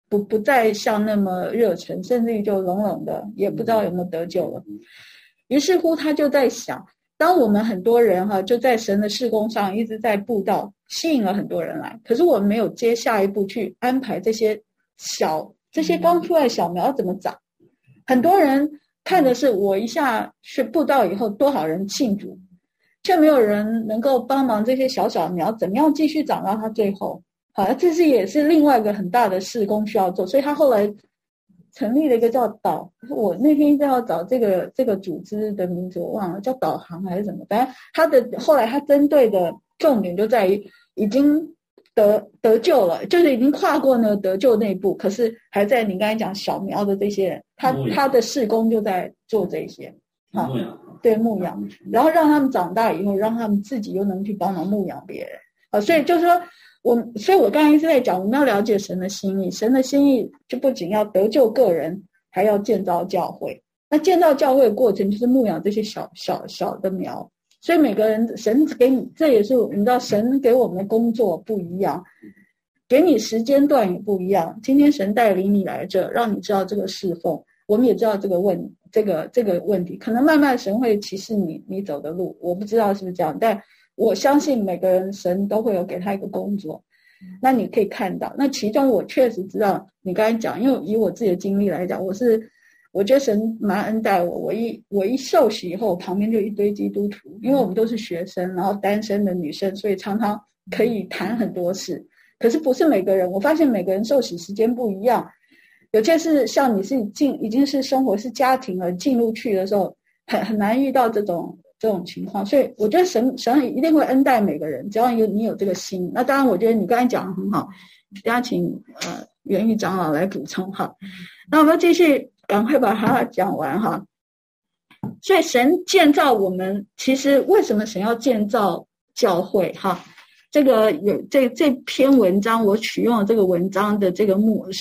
不再像那么热忱，甚至于就冷冷的，也不知道有没有得救了。于是乎他就在想，当我们很多人就在神的事工上一直在布道，吸引了很多人来，可是我们没有接下一步去安排这些刚出来的小苗怎么长。很多人看的是我一下去布道以后多少人信主，却没有人能够帮忙这些小小苗怎么样继续长到他最后。好，这也是另外一个很大的事工需要做，所以他后来成立了一个叫我那天一直要找这个组织的名字我忘了，叫导航还是什么，反正后来他针对的重点就在于已经得救了，就是已经跨过那个得救那一步，可是还在你刚才讲小苗的这些人，他的事工就在做这些。好，对，牧养，然后让他们长大以后，让他们自己又能去帮忙牧养别人。所以就是说所以我刚才一直在讲，我们要了解神的心意，神的心意就不仅要得救个人，还要建造教会。那建造教会的过程就是牧养这些小的苗。所以每个人神给你，这也是你知道神给我们的工作不一样，给你时间段也不一样。今天神带领你来这，让你知道这个侍奉，我们也知道这个问题，可能慢慢神会启示你走的路，我不知道是不是这样，但我相信每个人神都会有给他一个工作。那你可以看到，那其中我确实知道你刚才讲，因为以我自己的经历来讲，我觉得神蛮恩待我，我一受洗以后，旁边就一堆基督徒，因为我们都是学生，然后单身的女生，所以常常可以谈很多事。可是不是每个人，我发现每个人受洗时间不一样，有些是像你是已经是生活是家庭了，进入去的时候很难遇到这种情况，所以我觉得神一定会恩待每个人，只要你有这个心。那当然我觉得你刚才讲得很好，大家请元玉长老来补充哈。那我们继续赶快把它讲完哈。所以神建造我们，其实为什么神要建造教会哈？这个有这篇文章我取用了这个文章的这个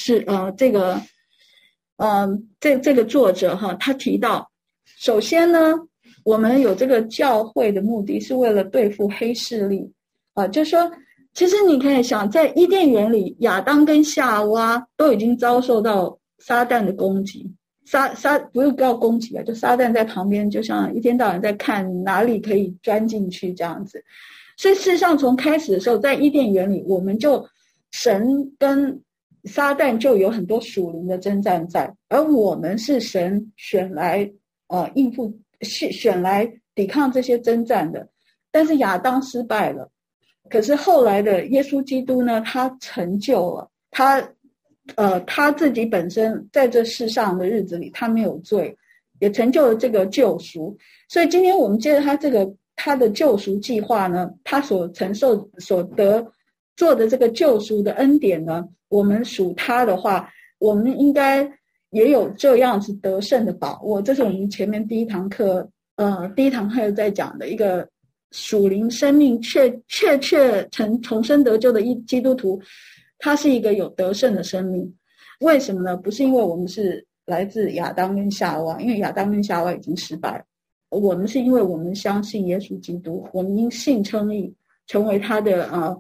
这个作者哈，他提到，首先呢，我们有这个教会的目的是为了对付黑势力就是说其实你可以想，在伊甸园里，亚当跟夏娃都已经遭受到撒旦的攻击，不是叫攻击就撒旦在旁边，就像一天到晚在看哪里可以钻进去这样子。所以事实上从开始的时候，在伊甸园里，我们就神跟撒旦就有很多属灵的征战在，而我们是神选来选来抵抗这些征战的。但是亚当失败了，可是后来的耶稣基督呢，他成就了他自己本身在这世上的日子里，他没有罪，也成就了这个救赎。所以今天我们接着他的救赎计划呢，他所承受所得做的这个救赎的恩典呢，我们属他的话，我们应该也有这样子得胜的把握。这是我们前面第一堂课在讲的一个属灵生命确重生得救的基督徒，他是一个有得胜的生命。为什么呢？不是因为我们是来自亚当跟夏娃，因为亚当跟夏娃已经失败了，我们是因为我们相信耶稣基督，我们因信称义，成为他的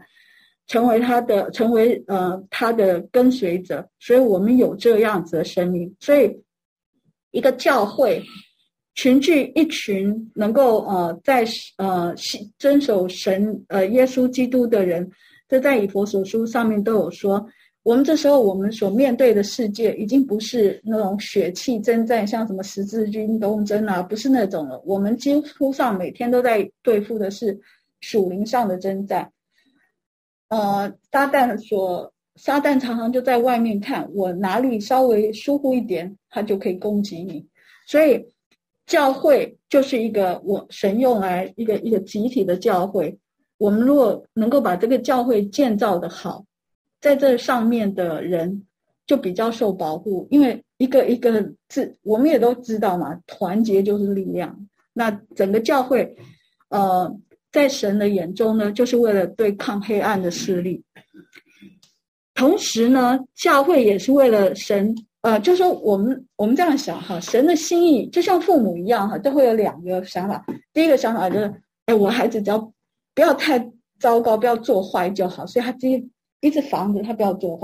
跟随者，所以我们有这样子的生命。所以一个教会群聚一群能够在遵守神耶稣基督的人，这在以弗所书上面都有说，我们这时候我们所面对的世界已经不是那种血气征战，像什么十字军东征不是那种了，我们几乎上每天都在对付的是属灵上的征战。撒旦常常就在外面看我哪里稍微疏忽一点，他就可以攻击你。所以教会就是一个神用来一个集体的教会，我们如果能够把这个教会建造的好，在这上面的人就比较受保护，因为一个字我们也都知道嘛，团结就是力量。那整个教会在神的眼中呢，就是为了对抗黑暗的势力。同时呢，教会也是为了神就是说我们这样想神的心意就像父母一样都会有两个想法。第一个想法就是我孩子只要不要太糟糕，不要做坏就好，所以他一直防着他不要做坏。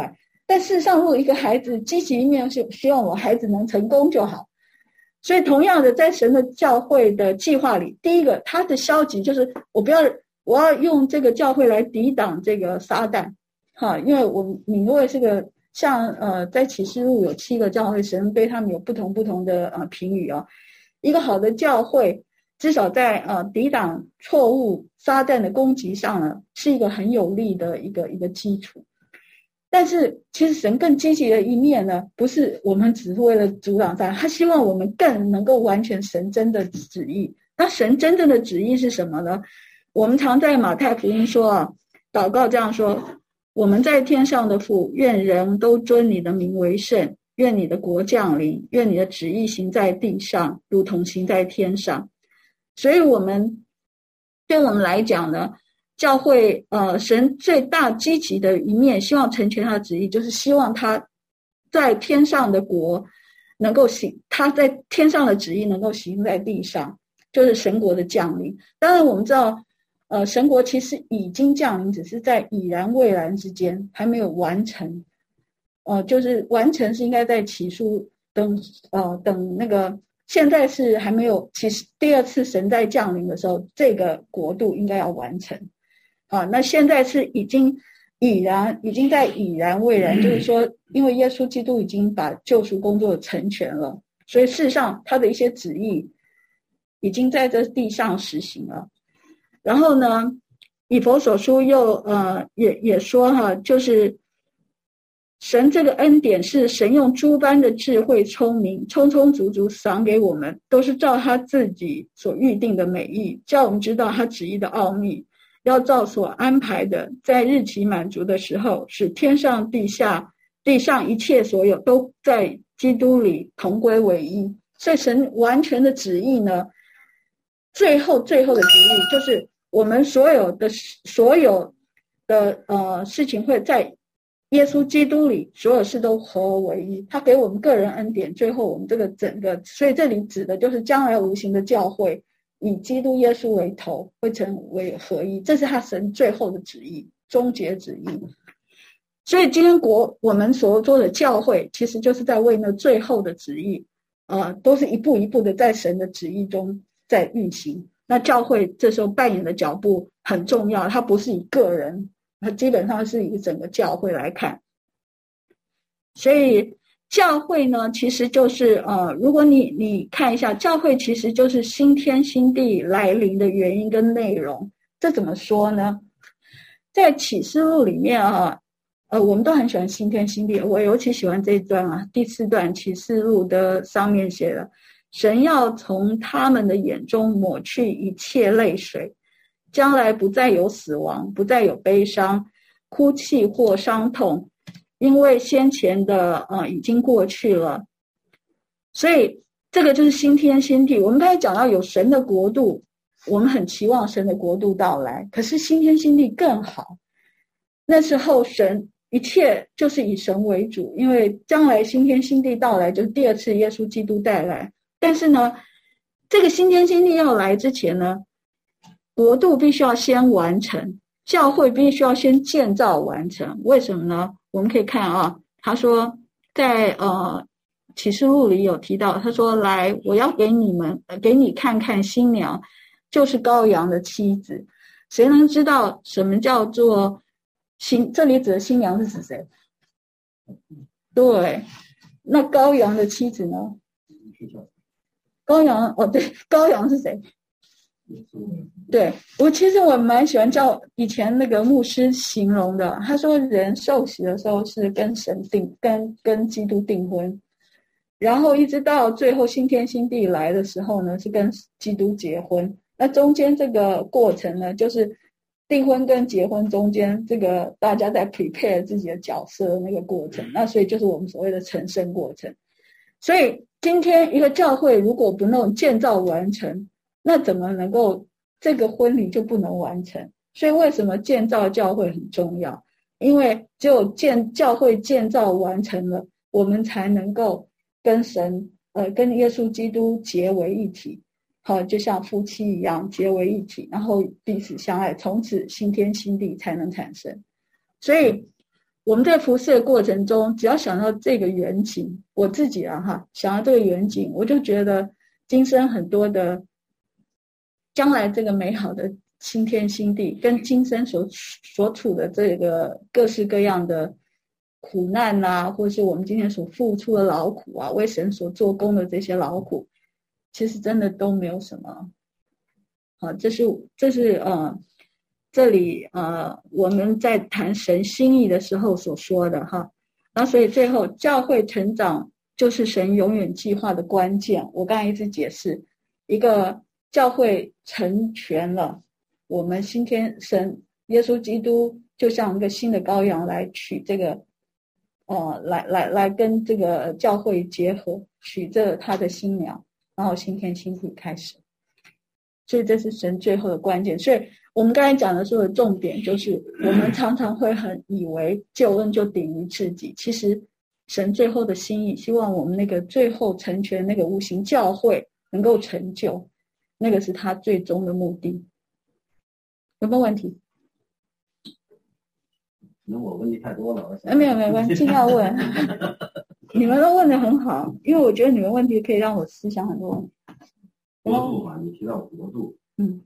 但事实上，如果一个孩子积极一面是希望我孩子能成功就好。所以同样的，在神的教会的计划里，第一个他的消极就是我要用这个教会来抵挡这个撒旦，因为你如果是个像在启示录有7个教会，神对他们有不同的评语啊。一个好的教会至少在抵挡错误撒旦的攻击上呢，是一个很有力的一个基础。但是其实神更积极的一面呢，不是我们只是为了阻挡撒旦，他希望我们更能够完全神真的旨意。那神真正的旨意是什么呢？我们常在马太福音说祷告这样说：我们在天上的父，愿人都尊你的名为圣，愿你的国降临，愿你的旨意行在地上，如同行在天上。所以对我们来讲呢，教会神最大积极的一面，希望成全他的旨意，就是希望他在天上的国能够行，他在天上的旨意能够行在地上，就是神国的降临。当然我们知道神国其实已经降临，只是在已然未然之间还没有完成。就是完成是应该在起初等那个，现在是还没有，其实第二次神在降临的时候，这个国度应该要完成。那现在是已经在已然未然，就是说因为耶稣基督已经把救赎工作成全了，所以事实上他的一些旨意已经在这地上实行了。然后呢，以弗所书又也说就是神这个恩典是神用诸般的智慧聪明充充足足赏给我们，都是照他自己所预定的美意，叫我们知道他旨意的奥秘，要照所安排的，在日期满足的时候，使天上地下地上一切所有都在基督里同归为一。所以神完全的旨意呢，最后的旨意就是我们所有的事情会在耶稣基督里，所有事都合而为一。他给我们个人恩典，最后我们这个整个，所以这里指的就是将来无形的教会以基督耶稣为头，会成为合一，这是他神最后的旨意，终结旨意。所以今天我们所做的教会，其实就是在为那最后的旨意，都是一步一步的在神的旨意中在运行。那教会这时候扮演的脚步很重要，它不是以个人，它基本上是以整个教会来看。所以教会呢，其实就是如果你看一下，教会其实就是新天新地来临的原因跟内容。这怎么说呢？在启示录里面我们都很喜欢新天新地，我尤其喜欢这一段第4段启示录的上面写的，神要从他们的眼中抹去一切泪水，将来不再有死亡，不再有悲伤、哭泣或伤痛，因为先前的已经过去了。所以这个就是新天新地。我们刚才讲到有神的国度，我们很期望神的国度到来，可是新天新地更好。那时候神一切就是以神为主，因为将来新天新地到来就是第二次耶稣基督带来。但是呢，这个新天新地要来之前呢，国度必须要先完成，教会必须要先建造完成。为什么呢？我们可以看他说在启示录里有提到，他说来，我要给你看看新娘，就是羔羊的妻子。谁能知道什么叫做这里指的新娘是指谁？对，那羔羊的妻子呢？羔羊对，羔羊是谁？对，其实我蛮喜欢叫以前那个牧师形容的，他说人受洗的时候是跟神跟基督订婚，然后一直到最后新天新地来的时候呢，是跟基督结婚。那中间这个过程呢，就是订婚跟结婚中间这个大家在 prepare 自己的角色的那个过程，那所以就是我们所谓的成圣过程。所以今天一个教会如果不能建造完成，那怎么能够这个婚礼就不能完成？所以为什么建造教会很重要？因为只有教会建造完成了，我们才能够跟神跟耶稣基督结为一体，就像夫妻一样结为一体，然后彼此相爱，从此新天新地才能产生。所以我们在服侍的过程中，只要想到这个远景，我自己想到这个远景，我就觉得今生很多的将来这个美好的新天新地，跟今生所处的这个各式各样的苦难啊，或是我们今天所付出的劳苦啊，为神所做工的这些劳苦，其实真的都没有什么。好，这是这里我们在谈神心意的时候所说的哈。那所以最后教会成长就是神永远计划的关键。我刚才一直解释，一个教会成全了，我们新天神耶稣基督就像一个新的羔羊来取这个来跟这个教会结合，取这他的新娘，然后新天新地开始。所以这是神最后的关键。所以我们刚才讲的所有的重点，就是我们常常会很以为救恩就顶于自己，其实神最后的心意，希望我们那个最后成全那个无形教会能够成就，那个是他最终的目的。有没有问题？ 那我问题太多了， 没有关系，尽量问。你们都问得很好，因为我觉得你们问题可以让我思想很多问题。 国度你提到国度，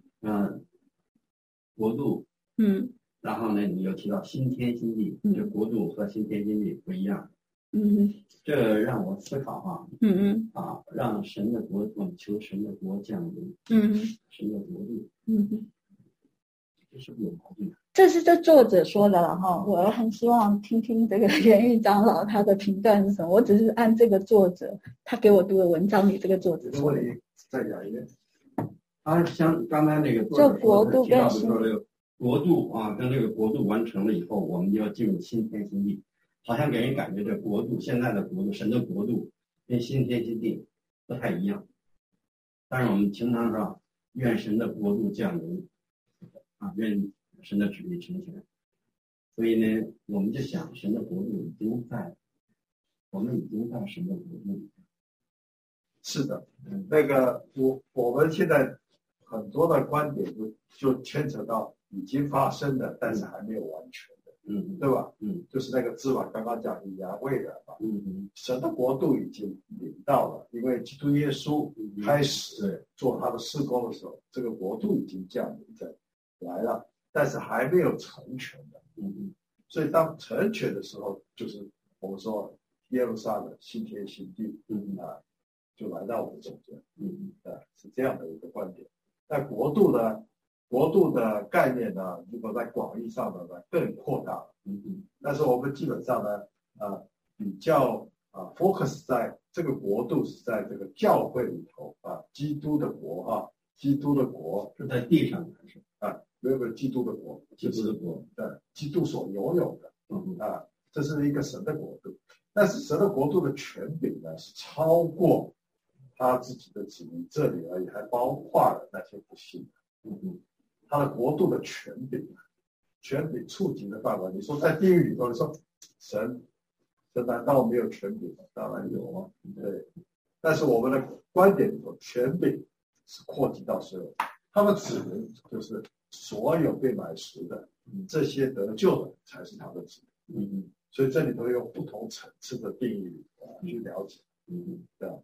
国度，然后呢，你又提到新天新地，这国度和新天新地不一样，这让我思考让神的国，我们求神的国降临，神的国度，这是不是有矛盾？ 这是这作者说的了哈，我很希望听听这个元玉长老他的评断是什么，我只是按这个作者他给我读的文章里这个作者说的。 再讲一遍。 像刚才那个作者说的提到的说这个国度跟这个国度完成了以后，我们就要进入新天新地，好像给人感觉这国度现在的国度，神的国度跟新天新地不太一样。但是我们经常说愿神的国度降临愿神的旨意成全。所以呢，我们就想神的国度我们已经在神的国度里。 是的，那个我们现在很多的观点就牵扯到已经发生的，但是还没有完全的，对吧？就是那个字嘛，刚刚讲以牙为人嘛，神的国度已经临到了，因为基督耶稣开始做他的事工的时候，这个国度已经降临来了，但是还没有成全的，所以当成全的时候，就是我们说耶路撒冷新天新地，就来到我们中间，是这样的一个观点。那国度的概念呢，如果在广义上的呢更扩大了，但是我们基本上呢，比较focus 在这个国度是在这个教会里头基督的国基督的国是在地上还是没有基督的国， 基督的国， 基督所拥有的，这是一个神的国度。但是神的国度的权柄呢，是超过他自己的旨意这里而已，还包括了那些不信的。他的国度的权柄触及的范围，你说在地狱里头，你说神难道没有权柄吗？当然有啊，对。但是我们的观点里头，权柄是扩及到所有，他们指明就是所有被买赎的，这些得救的才是他的子民。所以这里头有不同层次的定义去了解，对吧？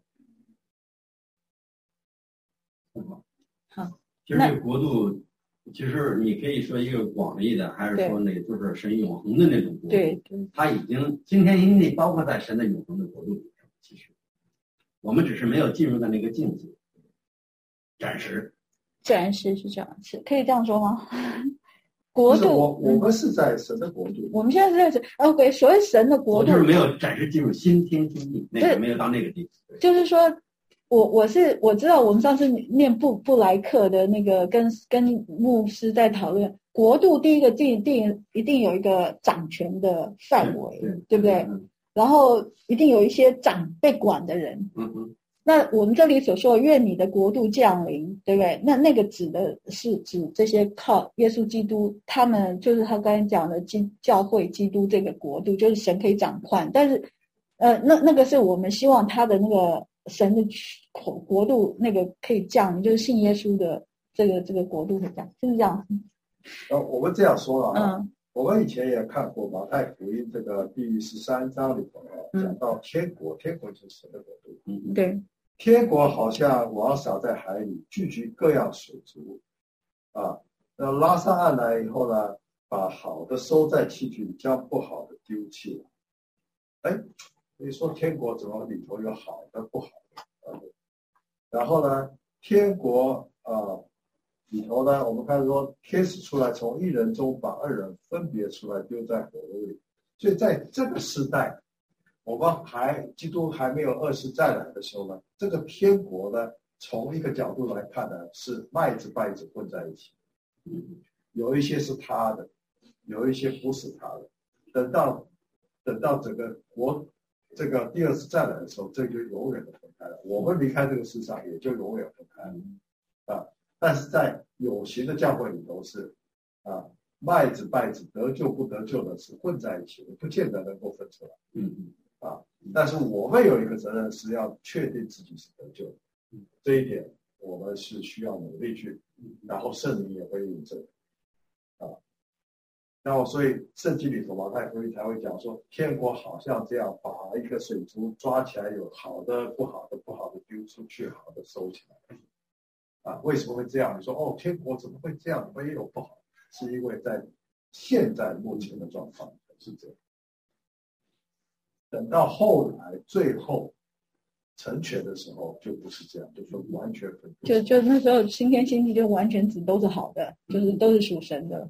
好， 其实这个国度，其实你可以说一个广义的，还是说那个就是神永恒的那种国度。对，它已经新天新地包括在神的永恒的国度里面。其实我们只是没有进入到那个境界，暂时是这样，是可以这样说吗？国度， 我们是在神的国度。 我们现在是在OK，所谓神的国度， 就是没有暂时进入新天新地，那个没有到那个地方。 就是说。我知道我们上次念布莱克的那个跟牧师在讨论国度，第一个一定有一个掌权的范围，对不对？然后一定有一些被管的人。那我们这里所说的愿你的国度降临，对不对？那个指的是指这些靠耶稣基督，他们就是他刚才讲的教会基督这个国度，就是神可以掌控。但是那个是我们希望他的那个神的国度那个可以降临，就是信耶稣的这个国度可以降，就是这样。 我们这样说了我们以前也看过马太福音这个第13章里头讲到天国，天国就是神的国度。 对， 天国好像网撒在海里，聚集各样水族啊。那拉上岸来以后呢，把好的收在器具里，将不好的丢弃了。哎，你说天国怎么里头有好的不好的？然后呢，天国里头呢，我们看说天使出来，从一人中把二人分别出来丢在火炉里。所以在这个时代，我们基督还没有二次再来的时候呢，这个天国呢，从一个角度来看呢，是麦子稗子混在一起，有一些是他的，有一些不是他的。等到整个国这个第二次再来的时候，这就永远的分开了。我们离开这个世上，也就永远分开了啊。但是在有形的教会里头是麦子稗子得救不得救的是混在一起的，不见得能够分出来。但是我们有一个责任是要确定自己是得救的，这一点我们是需要努力去，然后圣灵也会印证然后所以圣经里头马太福音才会讲说，天国好像这样，把一个水族抓起来，有好的不好的，不好的丢出去，好的收起来为什么会这样？你说天国怎么会这样？没有不好，是因为在现在目前的状况是这样。等到后来最后成全的时候，就不是这样，就是完全分开。 就那时候新天新地就完全都是好的，就是都是属神的。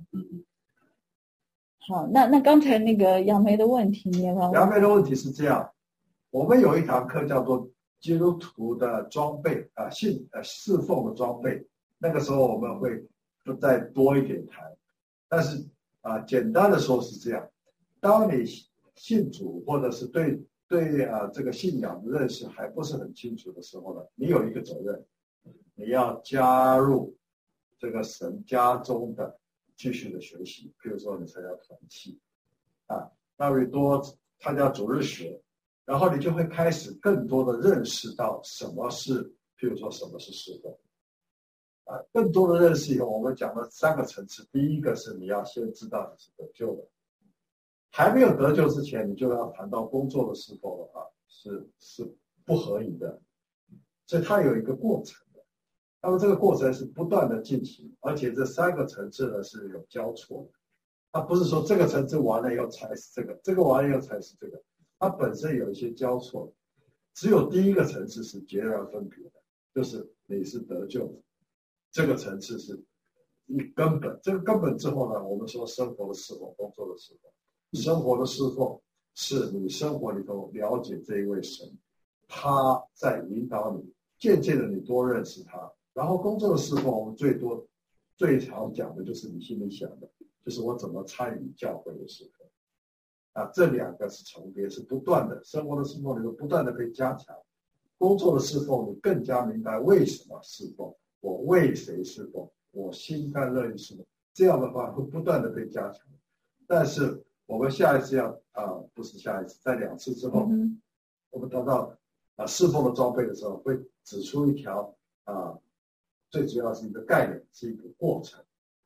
好，那刚才那个杨梅的问题， 杨梅的问题是这样，我们有一堂课叫做基督徒的装备侍奉的装备，那个时候我们会再多一点谈，但是简单的说是这样，当你信主或者是对这个信仰的认识还不是很清楚的时候呢，你有一个责任，你要加入这个神家中的继续的学习，比如说你参加团契那你多参加主日学，然后你就会开始更多的认识到什么是，譬如说什么是侍奉更多的认识以后，我们讲了3个层次。第一个是你要先知道你是得救的，还没有得救之前，你就要谈到工作的侍奉的话，是不合宜的，所以它有一个过程。那么这个过程是不断的进行，而且这3个层次呢是有交错的。它不是说这个层次完了以后才是这个，这个完了以后才是这个，它本身有一些交错。只有第一个层次是截然分别的，就是你是得救的，这个层次是你根本。这个根本之后呢，我们说生活的侍奉，工作的侍奉。生活的侍奉是你生活里头了解这一位神，他在引导你，渐渐的你多认识他。然后工作的侍奉，我们最常讲的就是你心里想的，就是我怎么参与教会的侍奉这2个是重叠，是不断的。生活的侍奉里头不断的被加强，工作的侍奉你更加明白为什么侍奉，我为谁侍奉，我心甘乐意侍奉，这样的话会不断的被加强。但是我们下一次不是下一次，在2次之后我们谈到侍奉的装备的时候，会指出一条最主要是一个概念，是一个过程。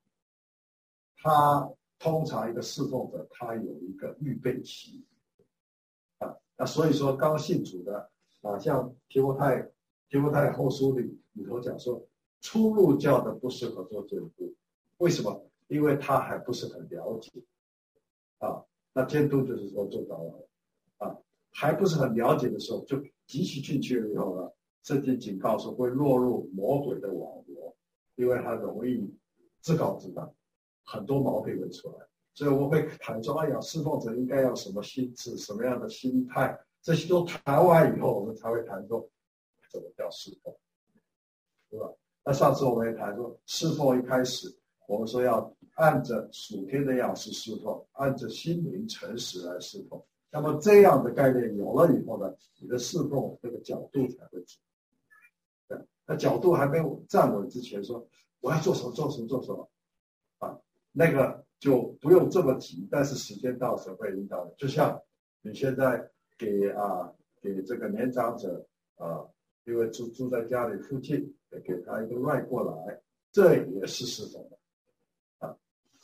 他通常一个侍奉者，他有一个预备期那所以说刚信主的像提摩太后书里头讲说，初入教的不适合做监督。为什么？因为他还不是很了解那监督就是说做长老还不是很了解的时候，就极其进去了以后呢，圣经警告说会落入魔鬼的网罗，因为他容易自高自大，很多毛病会出来。所以我们会谈说，侍奉者应该要什么心智，什么样的心态，这些都谈完以后，我们才会谈说怎么叫侍奉，对吧？那上次我们也谈说，侍奉一开始我们说要按着属天的样式侍奉，按着心灵诚实来侍奉。那么这样的概念有了以后呢，你的侍奉这个角度才会准。那角度还没有站稳之前说我要做什么做什么做什么那个就不用这么急，但是时间到时会引导的。就像你现在给这个年长者因为住在家里附近，给他一个 ride 过来，这也是侍奉的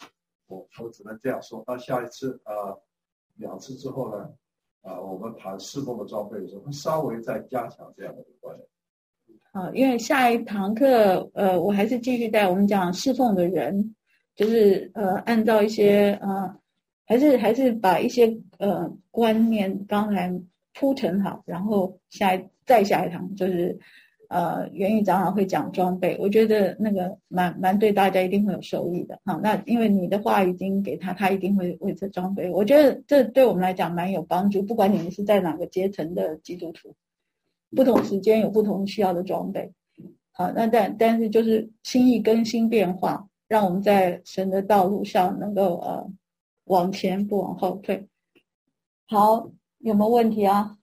我只能这样说。到下一次2次之后呢，我们谈侍奉的装备的时候，会稍微再加强这样的观念。 因为下一堂课，我还是继续带我们讲侍奉的人，就是按照一些还是把一些观念刚才铺陈好，然后再下一堂就是元宇长老会讲装备，我觉得那个蛮对大家一定会有收益的。好，那因为你的话已经给他一定会为这装备，我觉得这对我们来讲蛮有帮助，不管你们是在哪个阶层的基督徒。不同时间有不同需要的装备，好，那但是就是心意更新变化，让我们在神的道路上能够往前不往后退。好，有没有问题啊？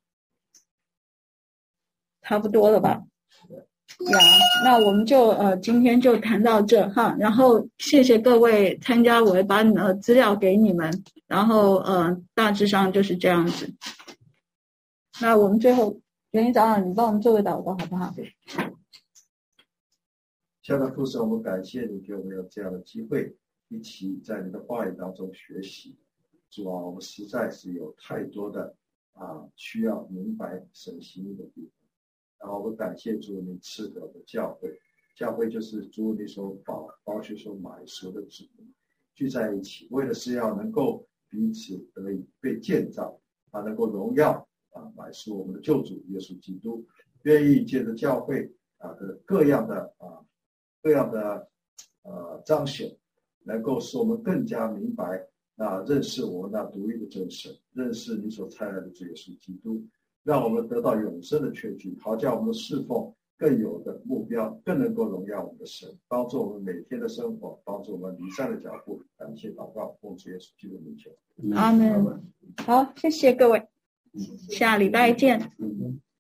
差不多了吧？呀，那我们就今天就谈到这哈，然后谢谢各位参加，我会把你的资料给你们，然后大致上就是这样子。那我们最后。元宇长老，你帮我们做个祷告好不好？ 亲爱的父神，我们感谢你给我们有这样的机会，一起在你的话语当中学习。主啊，我们实在是有太多的需要明白神心意的地方。然后我们感谢主你赐给我们的教会，教会就是主你所宝血所买赎的子民，聚在一起，为的是要能够彼此得以被建造，能够荣耀。买赎我们的救主耶稣基督，愿意借着教会的各样的彰显，能够使我们更加明白认识我们那独一的真神，认识你所差来的主耶稣基督，让我们得到永生的确据，好叫我们的侍奉更有的目标，更能够荣耀我们的神，帮助我们每天的生活，帮助我们离散的脚步。感谢祷告，奉主耶稣基督的名求， 阿们。好，谢谢各位。下礼拜见。